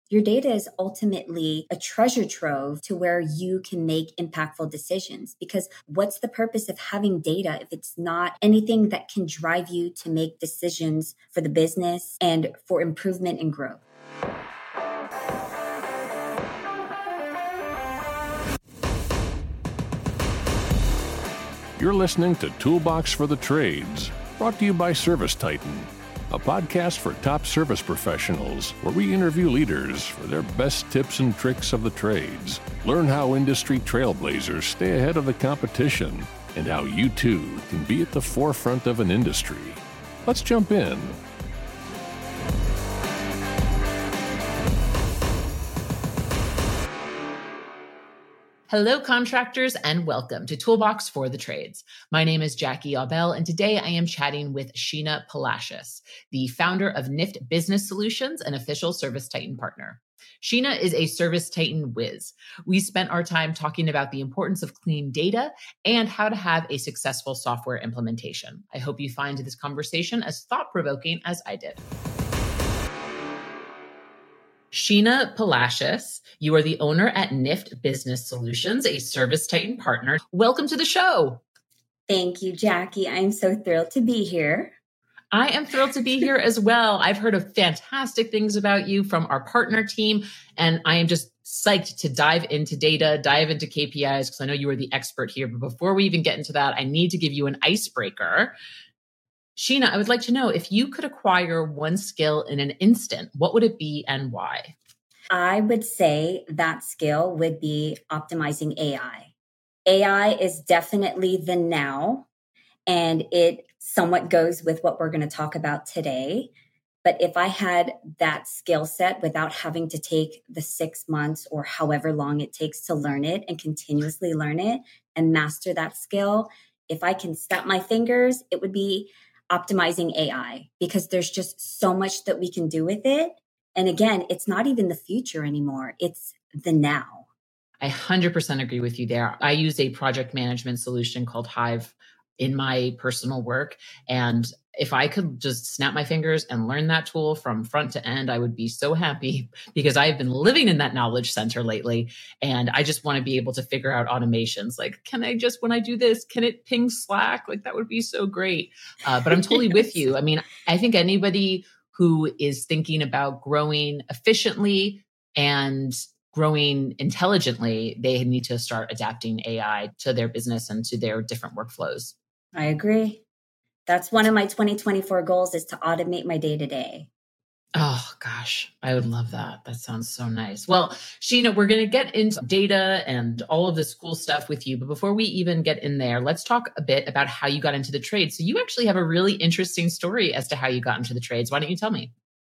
your data is ultimately a treasure trove to where you can make impactful decisions. Because what's the purpose of having data if it's not anything that can drive you to make decisions for the business and for improvement and growth? You're listening to Toolbox for the Trades, brought to you by Service Titan, a podcast for top service professionals where we interview leaders for their best tips and tricks of the trades. Learn how industry trailblazers stay ahead of the competition and how you too can be at the forefront of an industry. Let's jump in. Hello, contractors, and welcome to Toolbox for the Trades. My name is Jackie Aubel, and today I am chatting with Sheena Palacios, the founder of NIFT Business Solutions, an official Service Titan partner. Sheena is a Service Titan whiz. We spent our time talking about the importance of clean data and how to have a successful software implementation. I hope you find this conversation as thought-provoking as I did. Sheena Palacios, you are the owner at NIFT Business Solutions, a Service Titan partner. Welcome to the show. Thank you, Jackie. I'm so thrilled to be here. I am thrilled to be here as well. I've heard of fantastic things about you from our partner team, and I am just psyched to dive into data, dive into KPIs, because I know you are the expert here. But before we even get into that, I need to give you an icebreaker. Sheena, I would like to know, if you could acquire one skill in an instant, what would it be and why? I would say that skill would be optimizing AI. AI is definitely the now, and it somewhat goes with what we're going to talk about today. But if I had that skill set without having to take the 6 months or however long it takes to learn it and continuously learn it and master that skill, if I can snap my fingers, it would be optimizing AI, because there's just so much that we can do with it. And again, it's not even the future anymore. It's the now. I 100% agree with you there. I use a project management solution called Hive in my personal work. And if I could just snap my fingers and learn that tool from front to end, I would be so happy, because I've been living in that knowledge center lately. And I just want to be able to figure out automations. Like, can I just, when I do this, can it ping Slack? Like, that would be so great. But I'm totally with you. I mean, I think anybody who is thinking about growing efficiently and growing intelligently, they need to start adapting AI to their business and to their different workflows. I agree. That's one of my 2024 goals, is to automate my day-to-day. Oh, gosh, I would love that. That sounds so nice. Well, Sheena, we're going to get into data and all of this cool stuff with you. But before we even get in there, let's talk a bit about how you got into the trade. So you actually have a really interesting story as to how you got into the trades. Why don't you tell me?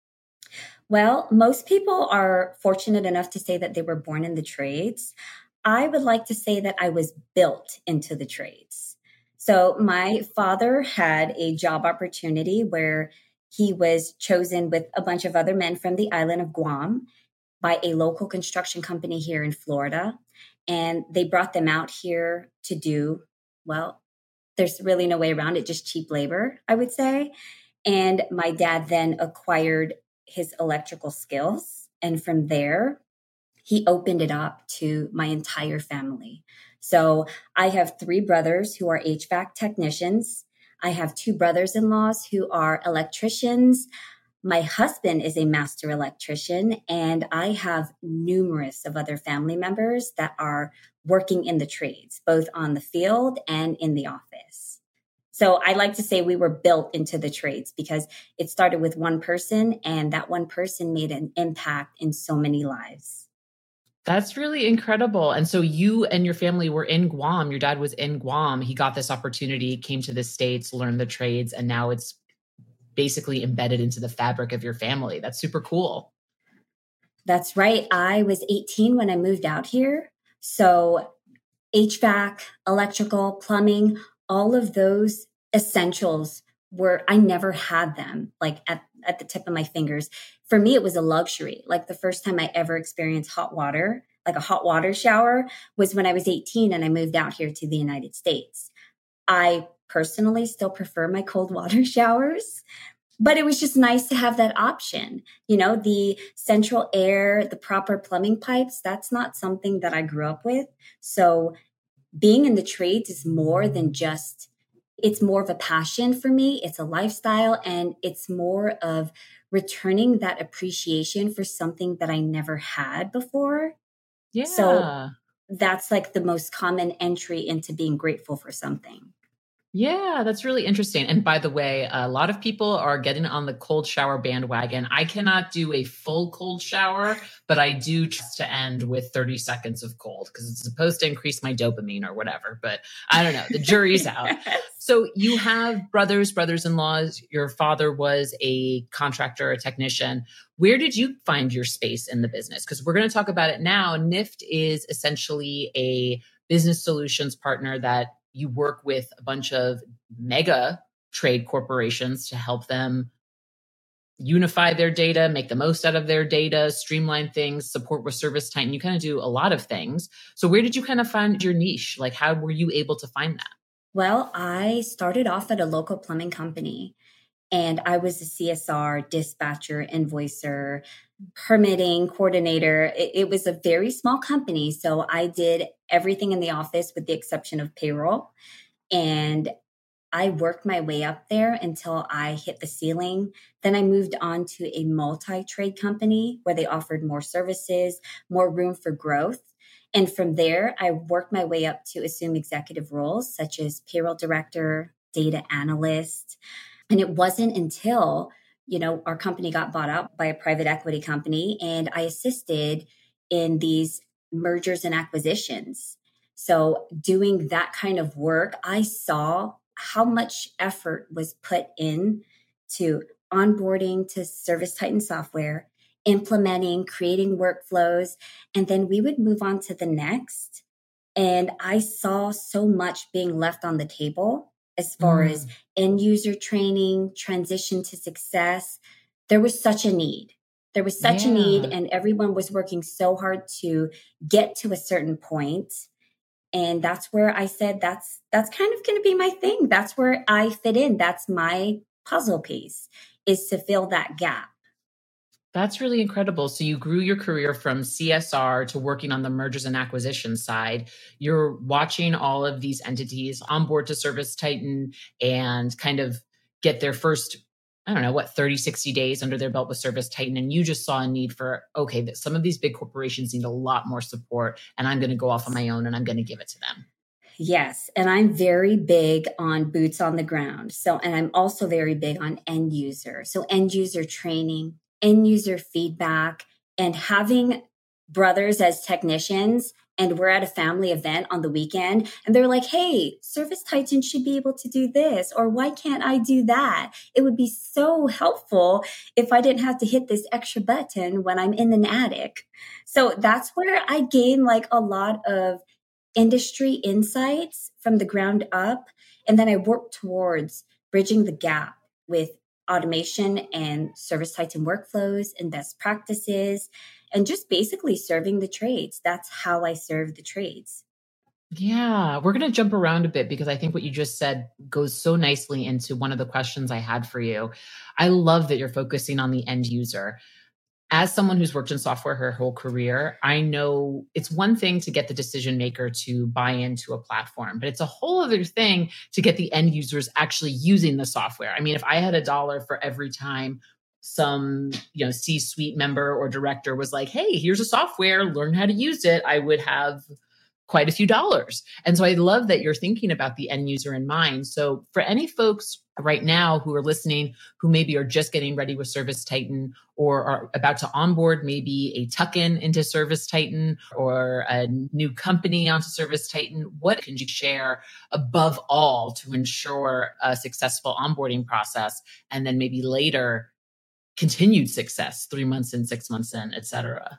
Well, most people are fortunate enough to say that they were born in the trades. I would like to say that I was built into the trades. So my father had a job opportunity where he was chosen with a bunch of other men from the island of Guam by a local construction company here in Florida. And they brought them out here to do, well, there's really no way around it, just cheap labor, I would say. And my dad then acquired his electrical skills. And from there, he opened it up to my entire family. So I have 3 brothers who are HVAC technicians. I have 2 brothers-in-laws who are electricians. My husband is a master electrician, and I have numerous of other family members that are working in the trades, both on the field and in the office. So I like to say we were built into the trades, because it started with one person, and that one person made an impact in so many lives. That's really incredible. And so you and your family were in Guam. Your dad was in Guam. He got this opportunity, came to the States, learned the trades, and now it's basically embedded into the fabric of your family. That's super cool. That's right. I was 18 when I moved out here. So HVAC, electrical, plumbing, all of those essentials I never had them like at the tip of my fingers. For me, it was a luxury. Like the first time I ever experienced hot water, like a hot water shower, was when I was 18 and I moved out here to the United States. I personally still prefer my cold water showers, But it was just nice to have that option. The central air, the proper plumbing pipes, that's not something that I grew up with. So being in the trades is more than just, it's more of a passion for me. It's a lifestyle, and it's more of returning that appreciation for something that I never had before. Yeah. So that's like the most common entry into being grateful for something. Yeah, that's really interesting. And by the way, a lot of people are getting on the cold shower bandwagon. I cannot do a full cold shower, but I do just to end with 30 seconds of cold because it's supposed to increase my dopamine or whatever. But I don't know. The jury's out. So you have brothers-in-laws. Your father was a contractor, a technician. Where did you find your space in the business? Because we're going to talk about it now. NIFT is essentially a business solutions partner that you work with a bunch of mega trade corporations to help them unify their data, make the most out of their data, streamline things, support with ServiceTitan. You kind of do a lot of things. So where did you kind of find your niche? Like, how were you able to find that? Well, I started off at a local plumbing company, and I was a CSR, dispatcher, invoicer, permitting coordinator. It was a very small company. So I did everything in the office with the exception of payroll. And I worked my way up there until I hit the ceiling. Then I moved on to a multi-trade company where they offered more services, more room for growth. And from there, I worked my way up to assume executive roles such as payroll director, data analyst. And it wasn't until, our company got bought out by a private equity company, and I assisted in these mergers and acquisitions. So doing that kind of work, I saw how much effort was put in to onboarding to ServiceTitan software, implementing, creating workflows, and then we would move on to the next. And I saw so much being left on the table as far as end user training, transition to success. There was such a need. There was such a need, and everyone was working so hard to get to a certain point. And that's where I said, that's kind of going to be my thing. That's where I fit in. That's my puzzle piece, is to fill that gap. That's really incredible. So you grew your career from CSR to working on the mergers and acquisitions side. You're watching all of these entities onboard to ServiceTitan and kind of get their first, 30, 60 days under their belt with ServiceTitan. And you just saw a need for, okay, some of these big corporations need a lot more support, and I'm going to go off on my own and I'm going to give it to them. Yes. And I'm very big on boots on the ground. And I'm also very big on end user. So end user training, end user feedback, and having brothers as technicians. And we're at a family event on the weekend, and they're like, hey, ServiceTitan should be able to do this, or why can't I do that? It would be so helpful if I didn't have to hit this extra button when I'm in an attic. So that's where I gain like a lot of industry insights from the ground up. And then I work towards bridging the gap with automation and ServiceTitan workflows and best practices, and just basically serving the trades. That's how I serve the trades. Yeah, we're going to jump around a bit because I think what you just said goes so nicely into one of the questions I had for you. I love that you're focusing on the end user. As someone who's worked in software her whole career, I know it's one thing to get the decision maker to buy into a platform, but it's a whole other thing to get the end users actually using the software. I mean, if I had $1 for every time some, C-suite member or director was like, hey, here's a software, learn how to use it, I would have quite a few dollars. And so I love that you're thinking about the end user in mind. So for any folks right now who are listening, who maybe are just getting ready with ServiceTitan or are about to onboard maybe a tuck-in into ServiceTitan or a new company onto ServiceTitan, what can you share above all to ensure a successful onboarding process and then maybe later continued success 3 months in, 6 months in, et cetera?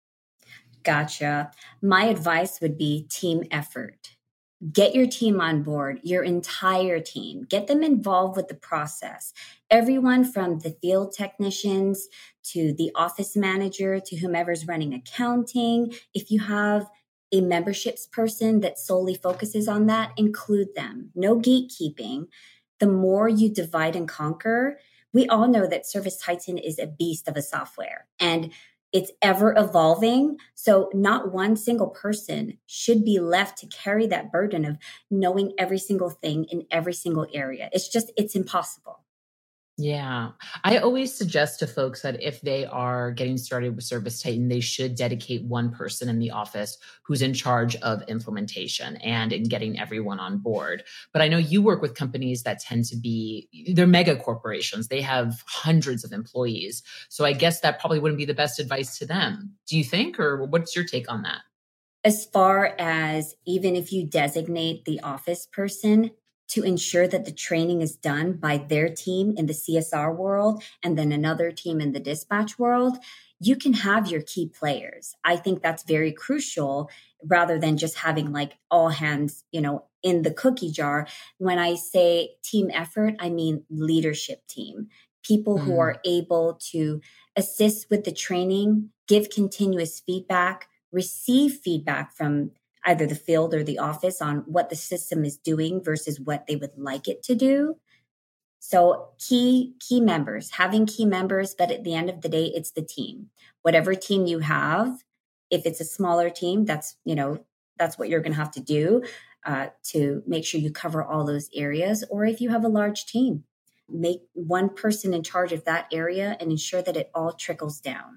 Gotcha. My advice would be team effort. Get your team on board, your entire team. Get them involved with the process. Everyone from the field technicians to the office manager to whomever's running accounting. If you have a memberships person that solely focuses on that, include them. No gatekeeping. The more you divide and conquer, we all know that Service Titan is a beast of a software and it's ever evolving. So not one single person should be left to carry that burden of knowing every single thing in every single area. It's impossible. Yeah. I always suggest to folks that if they are getting started with Service Titan, they should dedicate one person in the office who's in charge of implementation and in getting everyone on board. But I know you work with companies that tend to be, they're mega corporations. They have hundreds of employees. So I guess that probably wouldn't be the best advice to them. Do you think, or what's your take on that? As far as even if you designate the office person, to ensure that the training is done by their team in the CSR world and then another team in the dispatch world, you can have your key players. I think that's very crucial rather than just having like all hands, in the cookie jar. When I say team effort, I mean leadership team, people who are able to assist with the training, give continuous feedback, receive feedback from either the field or the office on what the system is doing versus what they would like it to do. So key members, having key members, but at the end of the day, it's the team. Whatever team you have, if it's a smaller team, that's what you're going to have to do to make sure you cover all those areas. Or if you have a large team, make one person in charge of that area and ensure that it all trickles down.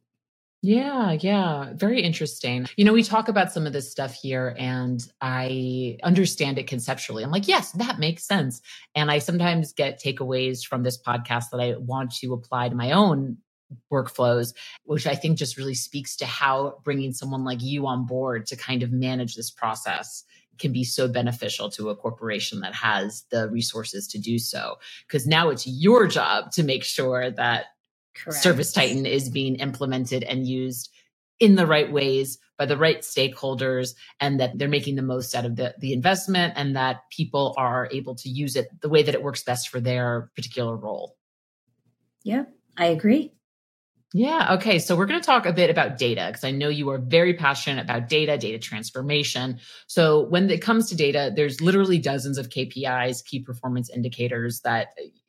Yeah. Very interesting. We talk about some of this stuff here and I understand it conceptually. I'm like, yes, that makes sense. And I sometimes get takeaways from this podcast that I want to apply to my own workflows, which I think just really speaks to how bringing someone like you on board to kind of manage this process can be so beneficial to a corporation that has the resources to do so. Because now it's your job to make sure that Correct. Service Titan is being implemented and used in the right ways by the right stakeholders, and that they're making the most out of the investment, and that people are able to use it the way that it works best for their particular role. Yeah, I agree. Yeah. Okay. So we're going to talk a bit about data because I know you are very passionate about data transformation. So when it comes to data, there's literally dozens of KPIs, key performance indicators that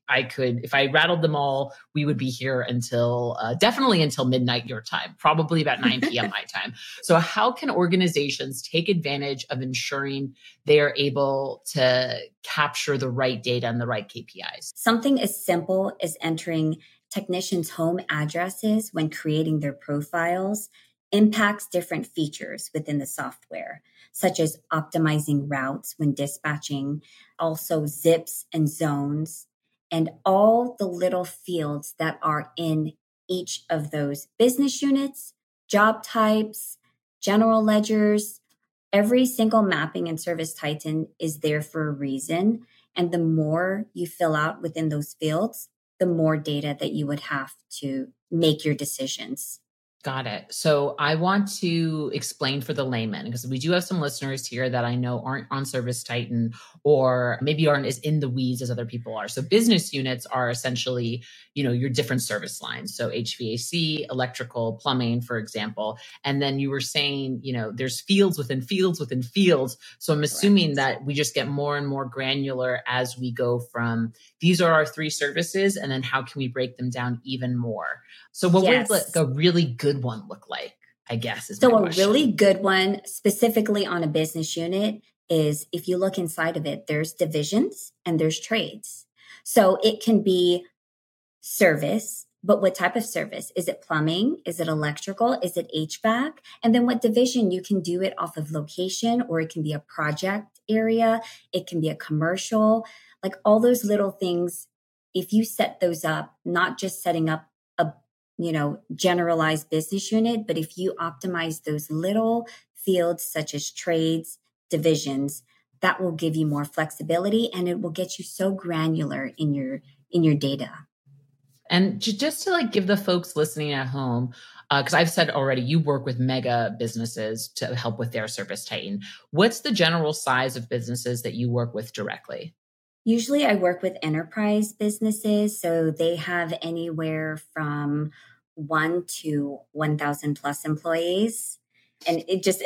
if I rattled them all, we would be here definitely until midnight your time, probably about 9 p.m. my time. So how can organizations take advantage of ensuring they are able to capture the right data and the right KPIs? Something as simple as entering technicians' home addresses when creating their profiles impacts different features within the software, such as optimizing routes when dispatching, also zips and zones, and all the little fields that are in each of those business units, job types, general ledgers. Every single mapping in Service Titan is there for a reason. And the more you fill out within those fields, the more data that you would have to make your decisions. Got it. So I want to explain for the layman, because we do have some listeners here that I know aren't on Service Titan or maybe aren't as in the weeds as other people are. So business units are essentially, your different service lines. So HVAC, electrical, plumbing, for example. And then you were saying, there's fields within fields within fields. So I'm assuming that we just get more and more granular as we go from these are our 3 services, and then how can we break them down even more? So what would like a really good one look like, I guess, is my question. So a really good one, specifically on a business unit, is if you look inside of it, there's divisions and there's trades. So it can be service, but what type of service? Is it plumbing? Is it electrical? Is it HVAC? And then what division? You can do it off of location, or it can be a project area. It can be a commercial, like all those little things. If you set those up, not just setting up a generalized business unit, but if you optimize those little fields such as trades, divisions, that will give you more flexibility and it will get you so granular in your data. And just to give the folks listening at home, because I've said already, you work with mega businesses to help with their Service Titan. What's the general size of businesses that you work with directly? Usually I work with enterprise businesses, so they have anywhere from 1 to 1,000 plus employees. And it just,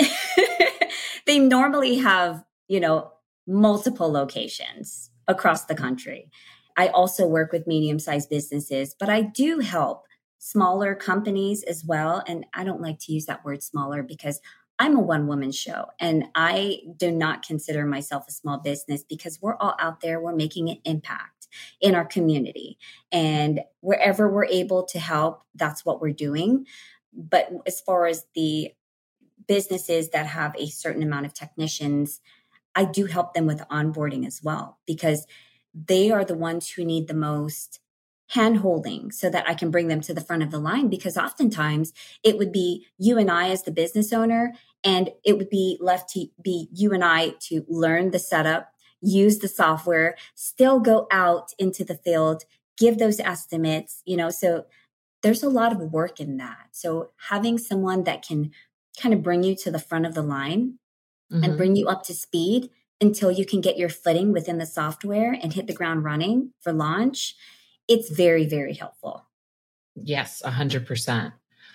they normally have, multiple locations across the country. I also work with medium-sized businesses, but I do help smaller companies as well. And I don't like to use that word smaller because I'm a one-woman show and I do not consider myself a small business because we're all out there. We're making an impact in our community, and wherever we're able to help, that's what we're doing. But as far as the businesses that have a certain amount of technicians, I do help them with onboarding as well, because they are the ones who need the most hand holding so that I can bring them to the front of the line. Because oftentimes it would be you and I as the business owner, and it would be left to be you and I to learn the setup, use the software, still go out into the field, give those estimates, so there's a lot of work in that. So having someone that can kind of bring you to the front of the line and bring you up to speed until you can get your footing within the software and hit the ground running for launch, it's very, very helpful. Yes, 100%.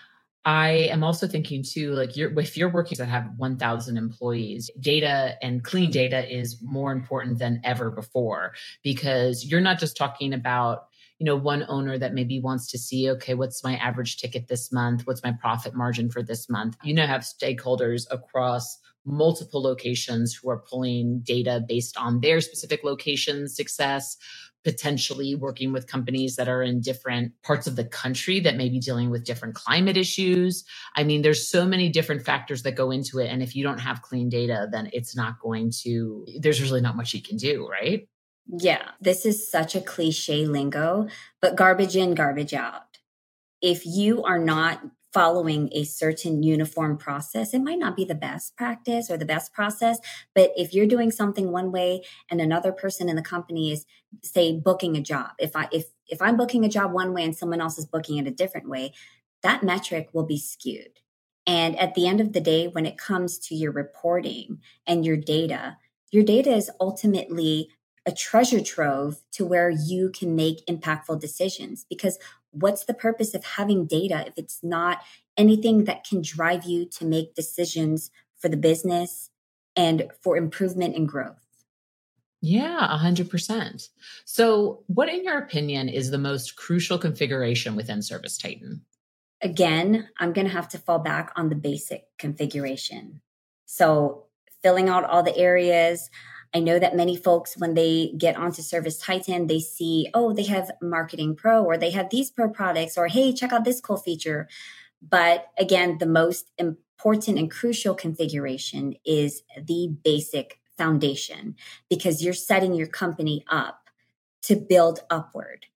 I am also thinking too, like if you're working that have 1,000 employees, data and clean data is more important than ever before, because you're not just talking about, one owner that maybe wants to see, okay, what's my average ticket this month? What's my profit margin for this month? Have stakeholders across multiple locations who are pulling data based on their specific location success, potentially working with companies that are in different parts of the country that may be dealing with different climate issues. I mean, there's so many different factors that go into it. And if you don't have clean data, then there's really not much you can do, right? Yeah, this is such a cliche lingo, but garbage in, garbage out. If you are not following a certain uniform process, it might not be the best practice or the best process, but if you're doing something one way and another person in the company is, say, booking a job, if I'm booking a job one way and someone else is booking it a different way, that metric will be skewed. And at the end of the day, when it comes to your reporting and your data is ultimately a treasure trove to where you can make impactful decisions. Because what's the purpose of having data if it's not anything that can drive you to make decisions for the business and for improvement and growth? Yeah, 100%. So what, in your opinion, is the most crucial configuration within ServiceTitan? Again, I'm going to have to fall back on the basic configuration. So filling out all the areas. I know that many folks, when they get onto ServiceTitan, they see, oh, they have Marketing Pro, or they have these pro products, or hey, check out this cool feature. But again, the most important and crucial configuration is the basic foundation, because you're setting your company up to build upward.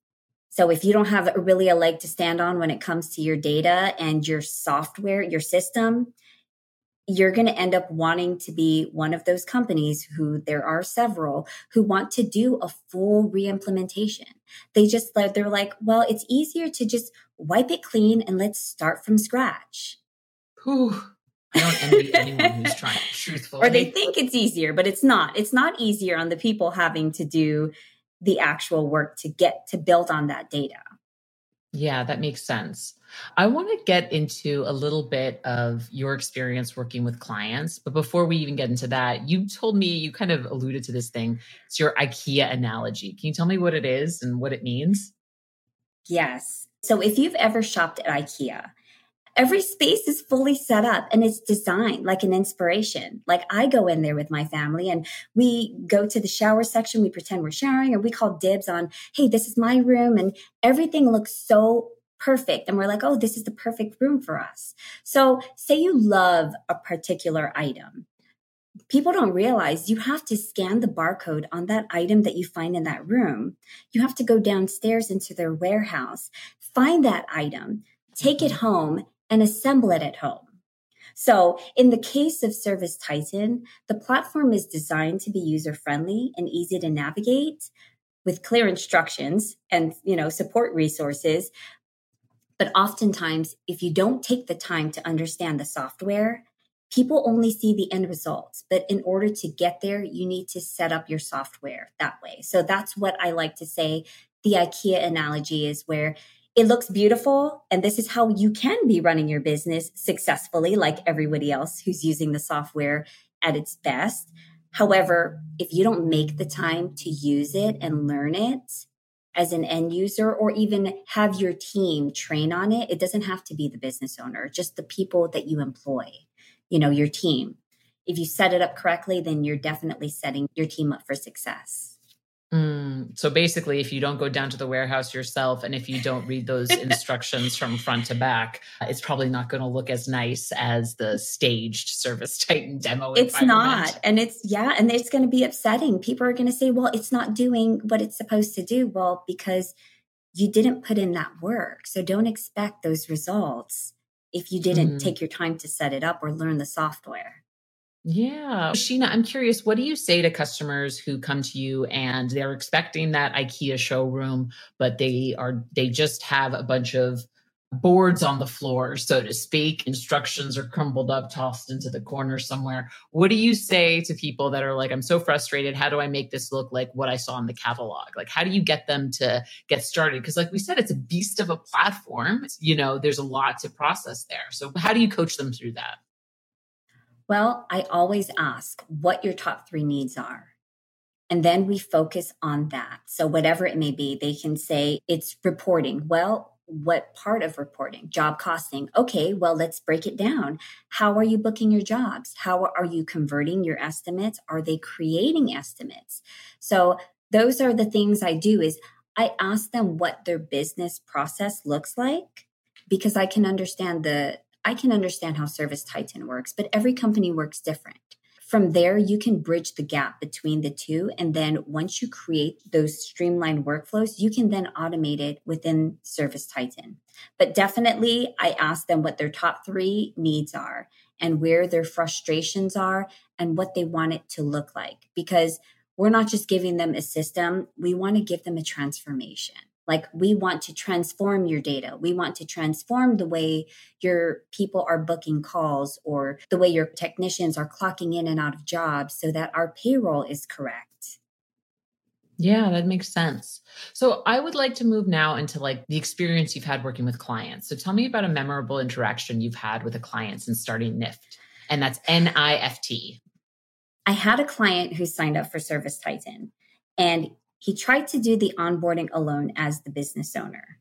So if you don't have really a leg to stand on when it comes to your data and your software, your system, you're going to end up wanting to be one of those companies who, there are several, who want to do a full reimplementation. They're like, well, it's easier to just wipe it clean and let's start from scratch. Whew. I don't envy anyone who's trying, truthfully. Or they think it's easier, but it's not. It's not easier on the people having to do the actual work to get to build on that data. Yeah, that makes sense. I want to get into a little bit of your experience working with clients. But before we even get into that, you told me, you kind of alluded to this thing. It's your IKEA analogy. Can you tell me what it is and what it means? Yes. So if you've ever shopped at IKEA, every space is fully set up and it's designed like an inspiration. Like I go in there with my family and we go to the shower section. We pretend we're showering, or we call dibs on, hey, this is my room. And everything looks so perfect. And we're like, oh, this is the perfect room for us. So say you love a particular item. People don't realize you have to scan the barcode on that item that you find in that room. You have to go downstairs into their warehouse, find that item, take it home, and assemble it at home. So in the case of ServiceTitan, the platform is designed to be user-friendly and easy to navigate with clear instructions and, support resources. But oftentimes, if you don't take the time to understand the software, people only see the end results. But in order to get there, you need to set up your software that way. So that's what I like to say. The IKEA analogy is where it looks beautiful, and this is how you can be running your business successfully, like everybody else who's using the software at its best. However, if you don't make the time to use it and learn it as an end user, or even have your team train on it, it doesn't have to be the business owner, just the people that you employ, your team. If you set it up correctly, then you're definitely setting your team up for success. So basically, if you don't go down to the warehouse yourself, and if you don't read those instructions from front to back, it's probably not going to look as nice as the staged ServiceTitan demo. It's not. And it's going to be upsetting. People are going to say, well, it's not doing what it's supposed to do. Well, because you didn't put in that work. So don't expect those results if you didn't take your time to set it up or learn the software. Yeah. Sheena, I'm curious, what do you say to customers who come to you and they're expecting that IKEA showroom, but they just have a bunch of boards on the floor, so to speak, instructions are crumbled up, tossed into the corner somewhere. What do you say to people that are like, I'm so frustrated. How do I make this look like what I saw in the catalog? Like, how do you get them to get started? Because like we said, it's a beast of a platform. There's a lot to process there. So how do you coach them through that? Well, I always ask what your top 3 needs are. And then we focus on that. So whatever it may be, they can say it's reporting. Well, what part of reporting? Job costing. Okay, well, let's break it down. How are you booking your jobs? How are you converting your estimates? Are they creating estimates? So those are the things I do is I ask them what their business process looks like, because I can understand how ServiceTitan works, but every company works different. From there, you can bridge the gap between the two. And then once you create those streamlined workflows, you can then automate it within ServiceTitan. But definitely, I ask them what their top 3 needs are and where their frustrations are and what they want it to look like. Because we're not just giving them a system, we want to give them a transformation. Like, we want to transform your data. We want to transform the way your people are booking calls or the way your technicians are clocking in and out of jobs so that our payroll is correct. Yeah, that makes sense. So I would like to move now into like the experience you've had working with clients. So tell me about a memorable interaction you've had with a client since starting NIFT. And that's NIFT. I had a client who signed up for ServiceTitan, and he tried to do the onboarding alone as the business owner.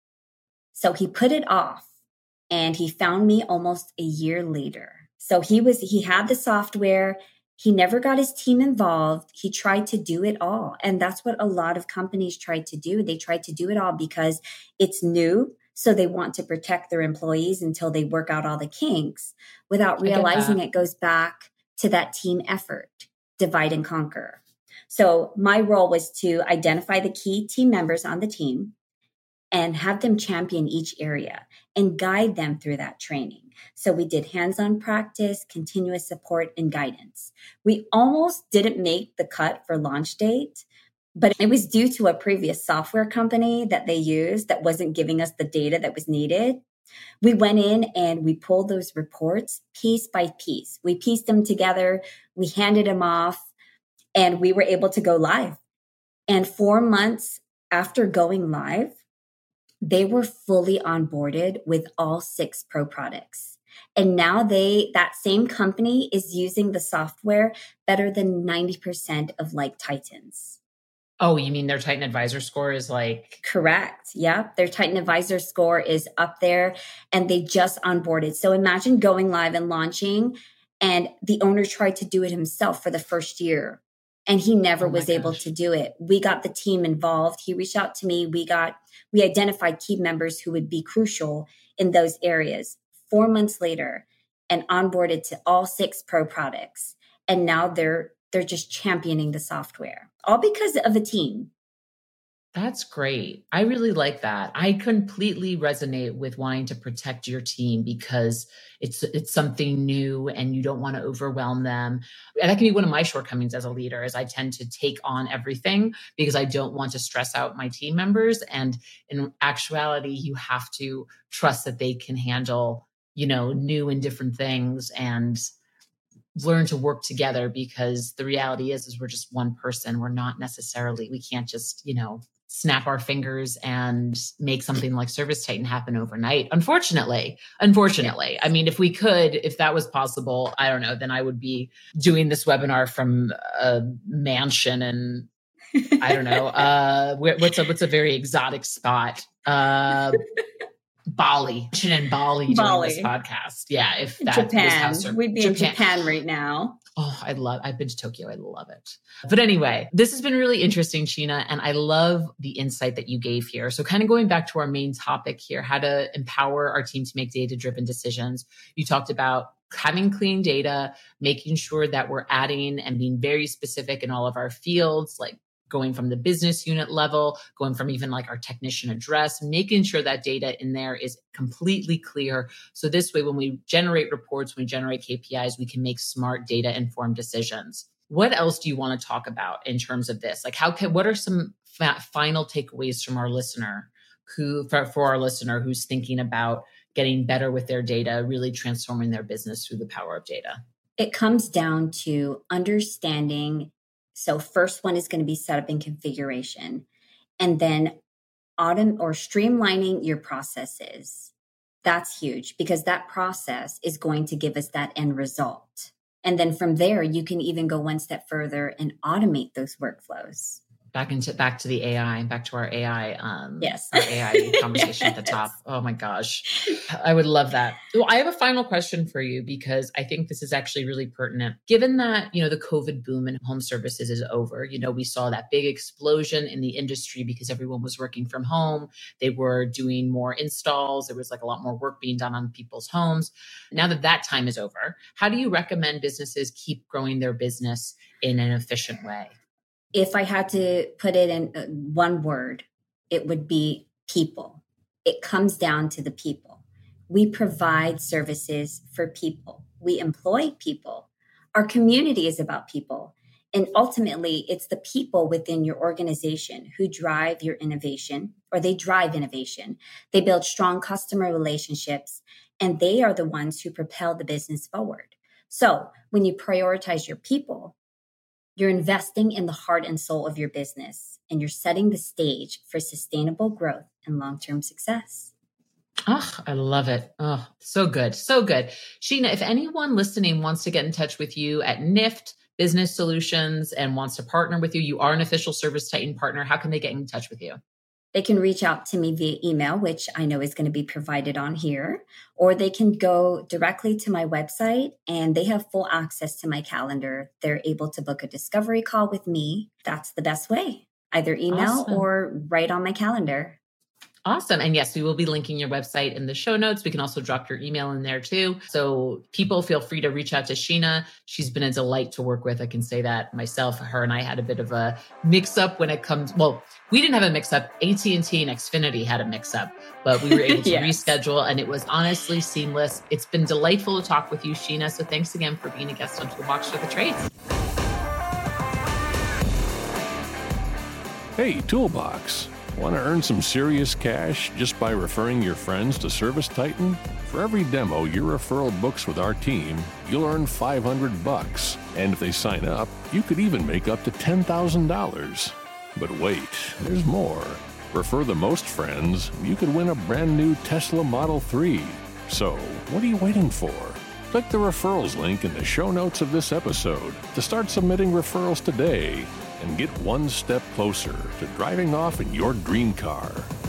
So he put it off, and he found me almost a year later. So he had the software. He never got his team involved. He tried to do it all. And that's what a lot of companies tried to do. They tried to do it all because it's new. So they want to protect their employees until they work out all the kinks without realizing it goes back to that team effort, divide and conquer. So my role was to identify the key team members on the team and have them champion each area and guide them through that training. So we did hands-on practice, continuous support, and guidance. We almost didn't make the cut for launch date, but it was due to a previous software company that they used that wasn't giving us the data that was needed. We went in and we pulled those reports piece by piece. We pieced them together. We handed them off, and we were able to go live. And 4 months after going live, they were fully onboarded with all 6 Pro products. And now that same company is using the software better than 90% of like Titans. Oh, you mean their Titan Advisor score is like... Correct. Yeah. Their Titan Advisor score is up there, and they just onboarded. So imagine going live and launching, and the owner tried to do it himself for the first year, and he never was able to do it. We got the team involved. He reached out to me. We identified key members who would be crucial in those areas. 4 months later, and onboarded to all 6 Pro products. And now they're just championing the software, all because of a team. That's great. I really like that. I completely resonate with wanting to protect your team because it's something new and you don't want to overwhelm them. And that can be one of my shortcomings as a leader, is I tend to take on everything because I don't want to stress out my team members. And in actuality, you have to trust that they can handle, new and different things and learn to work together, because the reality is we're just one person. We're not necessarily, we can't just, snap our fingers and make something like ServiceTitan happen overnight. Unfortunately. I mean, if that was possible, I don't know, then I would be doing this webinar from a mansion and I don't know, what's a very exotic spot? Bali. In Bali doing this podcast. Yeah, if that Japan. was We'd be in Japan right now. Oh, I've been to Tokyo. I love it. But anyway, this has been really interesting, Sheena, and I love the insight that you gave here. So kind of going back to our main topic here, how to empower our team to make data-driven decisions. You talked about having clean data, making sure that we're adding and being very specific in all of our fields, like going from the business unit level, going from even like our technician address, making sure that data in there is completely clear. So this way, when we generate reports, when we generate KPIs, we can make smart data informed decisions. What else do you want to talk about in terms of this? Like what are some final takeaways from our listener for our listener who's thinking about getting better with their data, really transforming their business through the power of data? It comes down to understanding. So first one is going to be setup and configuration, and then streamlining your processes. That's huge because that process is going to give us that end result. And then from there, you can even go one step further and automate those workflows. Back to the AI, back to our AI, yes, our AI conversation at the top. Oh my gosh, I would love that. Well, I have a final question for you because I think this is actually really pertinent. Given that, the COVID boom in home services is over, we saw that big explosion in the industry because everyone was working from home. They were doing more installs. There was like a lot more work being done on people's homes. Now that time is over, how do you recommend businesses keep growing their business in an efficient way? If I had to put it in one word, it would be people. It comes down to the people. We provide services for people. We employ people. Our community is about people. And ultimately, it's the people within your organization who drive your innovation, or they drive innovation. They build strong customer relationships, and they are the ones who propel the business forward. So when you prioritize your people, you're investing in the heart and soul of your business, and you're setting the stage for sustainable growth and long-term success. Oh, I love it. Oh, so good. So good. Sheena, if anyone listening wants to get in touch with you at NIFT Business Solutions and wants to partner with you, you are an official ServiceTitan partner. How can they get in touch with you? They can reach out to me via email, which I know is going to be provided on here, or they can go directly to my website and they have full access to my calendar. They're able to book a discovery call with me. That's the best way, either email or right on my calendar. Awesome. And yes, we will be linking your website in the show notes. We can also drop your email in there too. So people feel free to reach out to Sheena. She's been a delight to work with. I can say that myself. Her and I had a bit of a mix up when it comes. Well, we didn't have a mix up. AT&T and Xfinity had a mix up, but we were able to reschedule and it was honestly seamless. It's been delightful to talk with you, Sheena. So thanks again for being a guest on Toolbox for the Trades. Hey, Toolbox. Want to earn some serious cash just by referring your friends to ServiceTitan? For every demo your referral books with our team, you'll earn $500. And if they sign up, you could even make up to $10,000. But wait, there's more. Refer the most friends, you could win a brand new Tesla Model 3. So, what are you waiting for? Click the referrals link in the show notes of this episode to start submitting referrals today and get one step closer to driving off in your dream car.